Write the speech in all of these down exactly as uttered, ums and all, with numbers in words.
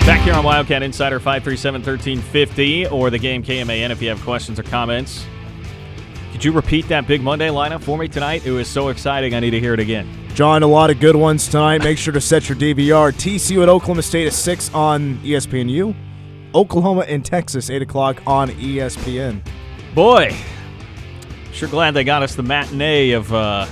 Back here on Wildcat Insider, five three seven, one three five zero or the game K M A N if you have questions or comments. Could you repeat that Big Monday lineup for me tonight? It was so exciting, I need to hear it again. John, a lot of good ones tonight. Make sure to set your D V R. T C U at Oklahoma State at six on E S P N U. Oklahoma and Texas, eight o'clock on E S P N. Boy, sure glad they got us the matinee of uh,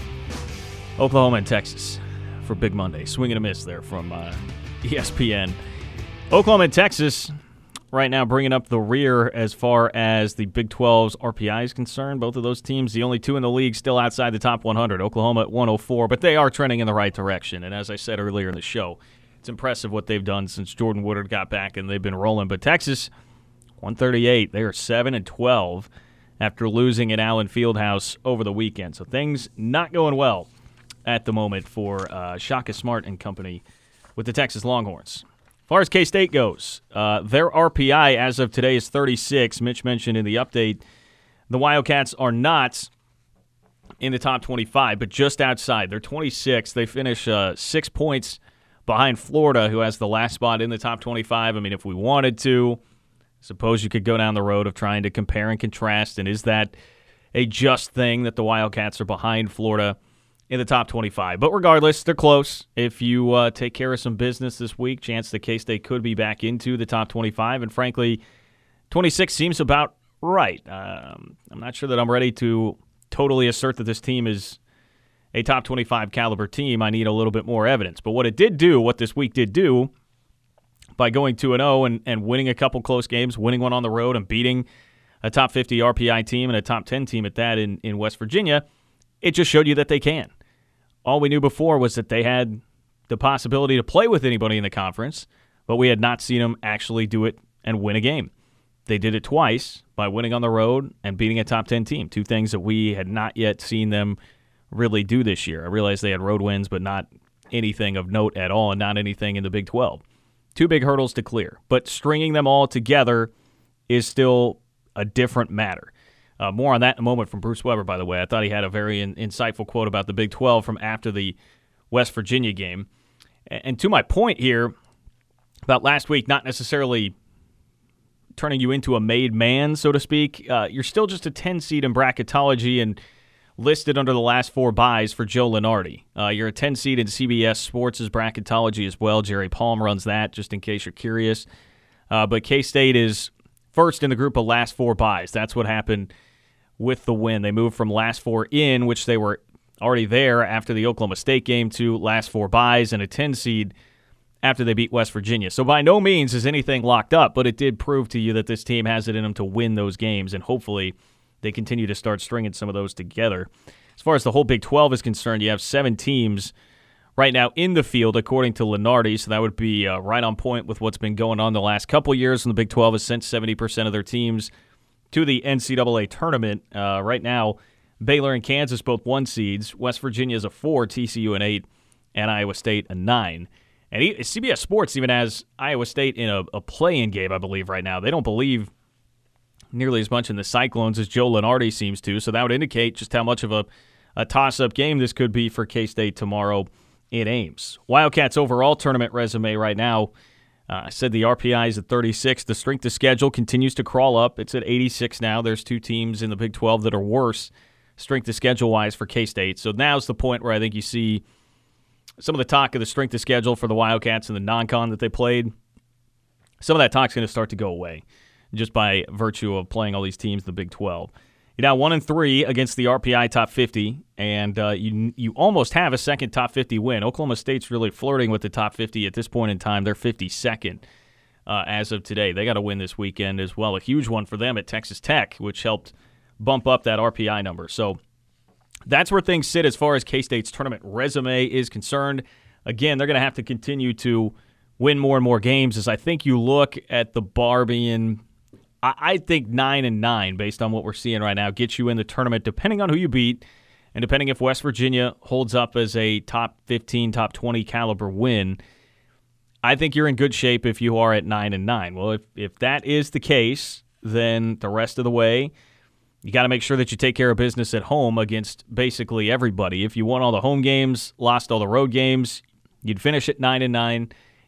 Oklahoma and Texas for Big Monday. Swing and a miss there from uh, E S P N. Oklahoma and Texas right now bringing up the rear as far as the Big twelve's R P I is concerned. Both of those teams, the only two in the league still outside the top one hundred. Oklahoma at one oh four, but they are trending in the right direction. And as I said earlier in the show, it's impressive what they've done since Jordan Woodard got back and they've been rolling. But Texas, one thirty-eight, they are seven and twelve after losing at Allen Fieldhouse over the weekend. So things not going well at the moment for uh, Shaka Smart and company with the Texas Longhorns. As far as K-State goes, uh, their R P I as of today is thirty-six. Mitch mentioned in the update the Wildcats are not in the top twenty-five, but just outside. They're twenty-six. They finish uh, six points behind Florida, who has the last spot in the top twenty-five. I mean, if we wanted to, suppose you could go down the road of trying to compare and contrast, and is that a just thing that the Wildcats are behind Florida in the top twenty-five? But regardless, they're close. If you uh, take care of some business this week, chance that K-State could be back into the top twenty-five. And frankly, twenty-six seems about right. Um, I'm not sure that I'm ready to totally assert that this team is a top twenty-five caliber team. I need a little bit more evidence. But what it did do, what this week did do, by going two and oh and, and winning a couple close games, winning one on the road and beating a top fifty R P I team and a top ten team at that in, in West Virginia, it just showed you that they can. All we knew before was that they had the possibility to play with anybody in the conference, but we had not seen them actually do it and win a game. They did it twice by winning on the road and beating a top ten team, two things that we had not yet seen them really do this year. I realized they had road wins, but not anything of note at all and not anything in the Big twelve. Two big hurdles to clear, but stringing them all together is still a different matter. Uh, more on that in a moment from Bruce Weber, by the way. I thought he had a very in- insightful quote about the Big twelve from after the West Virginia game. And, and to my point here about last week not necessarily turning you into a made man, so to speak, uh, you're still just a ten seed in bracketology and listed under the last four buys for Joe Lunardi. Uh, you're a ten seed in C B S Sports' bracketology as well. Jerry Palm runs that, just in case you're curious. Uh, but K-State is first in the group of last four buys. That's what happened with the win. They moved from last four in, which they were already there after the Oklahoma State game, to last four buys and a ten seed after they beat West Virginia. So by no means is anything locked up, but it did prove to you that this team has it in them to win those games, and hopefully they continue to start stringing some of those together. As far as the whole Big twelve is concerned, you have seven teams right now in the field, according to Lunardi, so that would be uh, right on point with what's been going on the last couple years. And the Big twelve has sent seventy percent of their teams to the N C double A tournament. Uh, right now, Baylor and Kansas both one seeds. West Virginia is a four, T C U an eight, and Iowa State a nine. And he, C B S Sports even has Iowa State in a, a play-in game, I believe, right now. They don't believe nearly as much in the Cyclones as Joe Lunardi seems to, so that would indicate just how much of a, a toss-up game this could be for K-State tomorrow in Ames. Wildcats' overall tournament resume right now, uh, I said the R P I is at thirty-six. The strength of schedule continues to crawl up. It's at eighty-six now. There's two teams in the Big twelve that are worse strength of schedule-wise for K-State. So now's the point where I think you see some of the talk of the strength of schedule for the Wildcats and the non-con that they played. Some of that talk's going to start to go away just by virtue of playing all these teams in the Big twelve. You're now one and three against the R P I top fifty, and uh, you you almost have a second top fifty win. Oklahoma State's really flirting with the top fifty at this point in time. They're fifty-second uh, as of today. They got to win this weekend as well. A huge one for them at Texas Tech, which helped bump up that R P I number. So that's where things sit as far as K-State's tournament resume is concerned. Again, they're going to have to continue to win more and more games. As I think you look at the bar being, I think nine and nine, based on what we're seeing right now, gets you in the tournament, depending on who you beat, and depending if West Virginia holds up as a top fifteen, top twenty caliber win. I think you're in good shape if you are at nine and nine. Well, if if that is the case, then the rest of the way, you got to make sure that you take care of business at home against basically everybody. If you won all the home games, lost all the road games, you'd finish at nine and nine.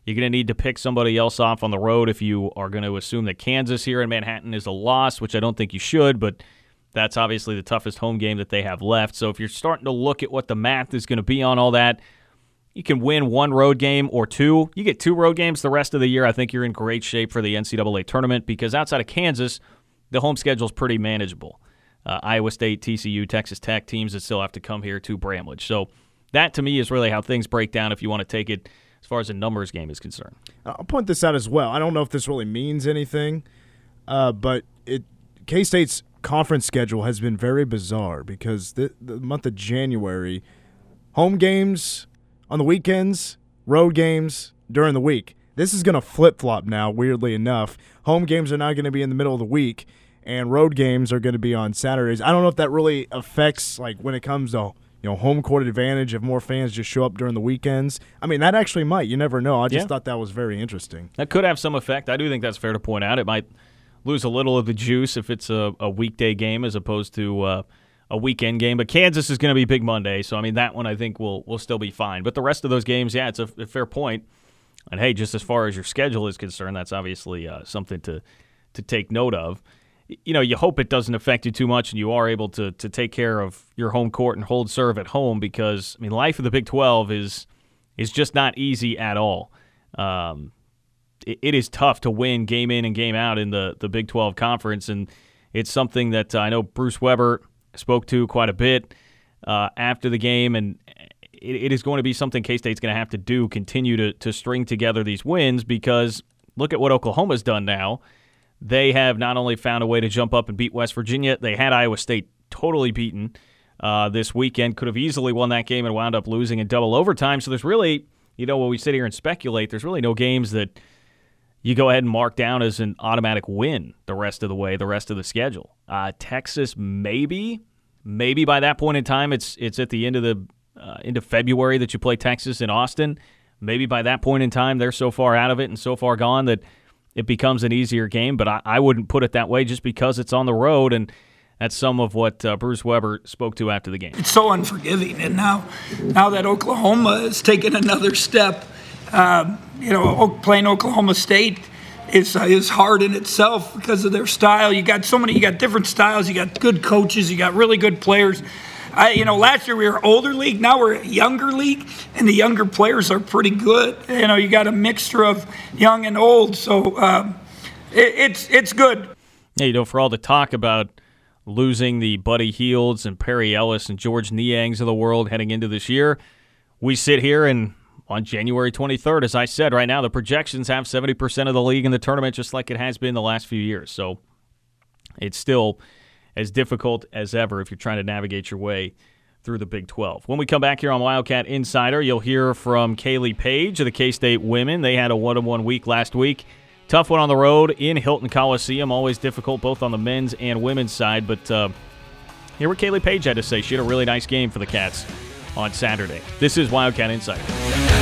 You're going to need to pick somebody else off on the road if you are going to assume that Kansas here in Manhattan is a loss, which I don't think you should, but that's obviously the toughest home game that they have left. So if you're starting to look at what the math is going to be on all that, you can win one road game or two. You get two road games the rest of the year, I think you're in great shape for the N C double A tournament because outside of Kansas, the home schedule is pretty manageable. Uh, Iowa State, T C U, Texas Tech, teams that still have to come here to Bramlage. So that, to me, is really how things break down if you want to take it as far as a numbers game is concerned. I'll point this out as well. I don't know if this really means anything, uh, but it K-State's conference schedule has been very bizarre because the, the month of January, home games on the weekends, road games during the week. This is going to flip-flop now, weirdly enough. Home games are now going to be in the middle of the week, and road games are going to be on Saturdays. I don't know if that really affects, like, when it comes to you know, home court advantage if more fans just show up during the weekends. I mean, that actually might. You never know. I just yeah. thought that was very interesting. That could have some effect. I do think that's fair to point out. It might lose a little of the juice if it's a, a weekday game as opposed to uh, a weekend game. But Kansas is going to be Big Monday, so, I mean, that one I think will will still be fine. But the rest of those games, yeah, it's a, a fair point. And, hey, just as far as your schedule is concerned, that's obviously uh, something to, to take note of. You know, you hope it doesn't affect you too much and you are able to to take care of your home court and hold serve at home because, I mean, life of the Big twelve is is just not easy at all. Um, it, it is tough to win game in and game out in the, the Big twelve conference, and it's something that I know Bruce Weber spoke to quite a bit uh, after the game, and it, it is going to be something K-State's going to have to do, continue to, to string together these wins because look at what Oklahoma's done now. They have not only found a way to jump up and beat West Virginia, they had Iowa State totally beaten uh, this weekend, could have easily won that game and wound up losing in double overtime. So there's really, you know, when we sit here and speculate, there's really no games that you go ahead and mark down as an automatic win the rest of the way, the rest of the schedule. Uh, Texas, maybe. Maybe by that point in time, it's it's at the end of the uh, end of February that you play Texas in Austin. Maybe by that point in time, they're so far out of it and so far gone that it becomes an easier game, but I, I wouldn't put it that way just because it's on the road, and that's some of what uh, Bruce Weber spoke to after the game. It's so unforgiving, and now now that Oklahoma has taken another step, uh, you know, playing Oklahoma State is, uh, is hard in itself because of their style. You got so many, you got different styles, you got good coaches, you got really good players. I, you know, last year we were older league. Now we're a younger league, and the younger players are pretty good. You know, you got a mixture of young and old, so um, it, it's it's good. Yeah, you know, for all the talk about losing the Buddy Hields and Perry Ellis and George Niangs of the world heading into this year, we sit here and on January twenty-third, as I said, right now the projections have seventy percent of the league in the tournament, just like it has been the last few years. So it's still as difficult as ever if you're trying to navigate your way through the Big twelve. When we come back here on Wildcat Insider, you'll hear from Kaylee Page of the K-State women. They had a one-on-one week last week. Tough one on the road in Hilton Coliseum. Always difficult both on the men's and women's side. But uh, hear what Kaylee Page had to say. She had a really nice game for the Cats on Saturday. This is Wildcat Insider.